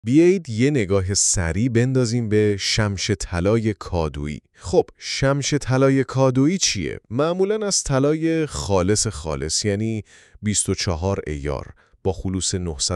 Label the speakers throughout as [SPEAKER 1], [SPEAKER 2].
[SPEAKER 1] بیایید یه نگاه سریع بندازیم به شمش طلای کادویی. خب شمش طلای کادویی چیه؟ معمولاً از طلای خالص یعنی 24 ایار با خلوص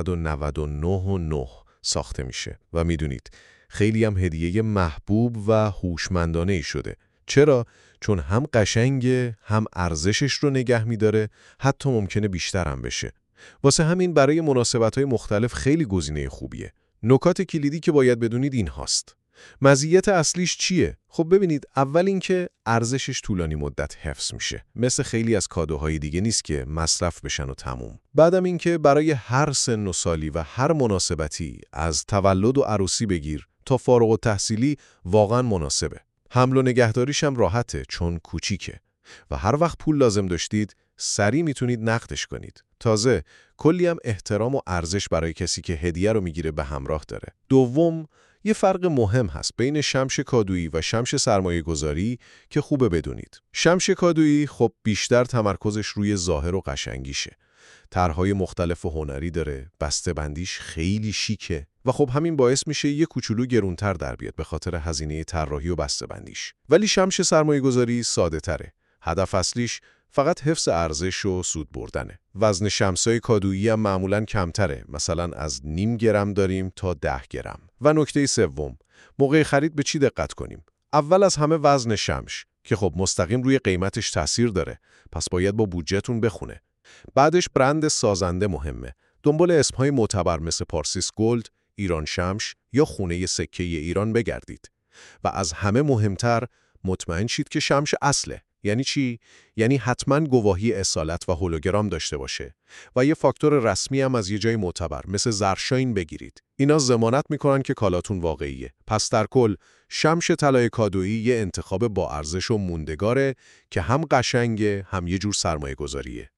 [SPEAKER 1] 999.9 ساخته میشه و میدونید خیلی هم هدیه محبوب و هوشمندانه‌ای شده. چرا؟ چون هم قشنگه، هم ارزشش رو نگه میداره، حتی ممکنه بیشتر هم بشه. واسه همین برای مناسبت‌های مختلف خیلی گزینه خوبیه. نکات کلیدی که باید بدونید این هاست. مزیت اصلیش چیه؟ خب ببینید، اول اینکه ارزشش طولانی مدت حفظ میشه. مثل خیلی از کادوهای دیگه نیست که مصرف بشن و تموم. بعدم اینکه برای هر سن و سالی و هر مناسبتی، از تولد و عروسی بگیر تا فارغ التحصیلی، واقعا مناسبه. حمل و نگهداریش هم راحته چون کوچیکه و هر وقت پول لازم داشتید سریع میتونید نقدش کنید. تازه کلی هم احترام و ارزش برای کسی که هدیه رو میگیره به همراه داره. دوم، یه فرق مهم هست بین شمش کادویی و شمش سرمایه‌گذاری که خوبه بدونید. شمش کادویی خب بیشتر تمرکزش روی ظاهر و قشنگیشه. طرح‌های مختلف و هنری داره، بسته‌بندیش خیلی شیکه و خب همین باعث میشه یه کوچولو گرونتر در بیاد به خاطر هزینه طراحی و بسته‌بندیش. ولی شمش سرمایه‌گذاری ساده‌تره. هدف اصلیش فقط حفظ ارزش و سود بردنه. وزن شمسای کادویی هم معمولاً کمتره، مثلا از 0.5 گرم داریم تا 10 گرم. و نکته سوم، موقع خرید به چی دقت کنیم؟ اول از همه وزن شمش که خب مستقیم روی قیمتش تاثیر داره، پس باید با بودجهتون بخونه. بعدش برند سازنده مهمه. دنبال اسمهای معتبر مثل پارسیس گلد، ایران شمش یا خونه سکه ایران بگردید. و از همه مهمتر مطمئن شید که شمش اصله. یعنی چی؟ یعنی حتما گواهی اصالت و هولوگرام داشته باشه و یه فاکتور رسمی هم از یه جای معتبر مثل زرشاین بگیرید. اینا ضمانت میکنن که کالاتون واقعیه. پس در کل شمش طلای کادویی یه انتخاب با ارزش و موندگاره که هم قشنگه هم یه جور سرمایه‌گذاریه.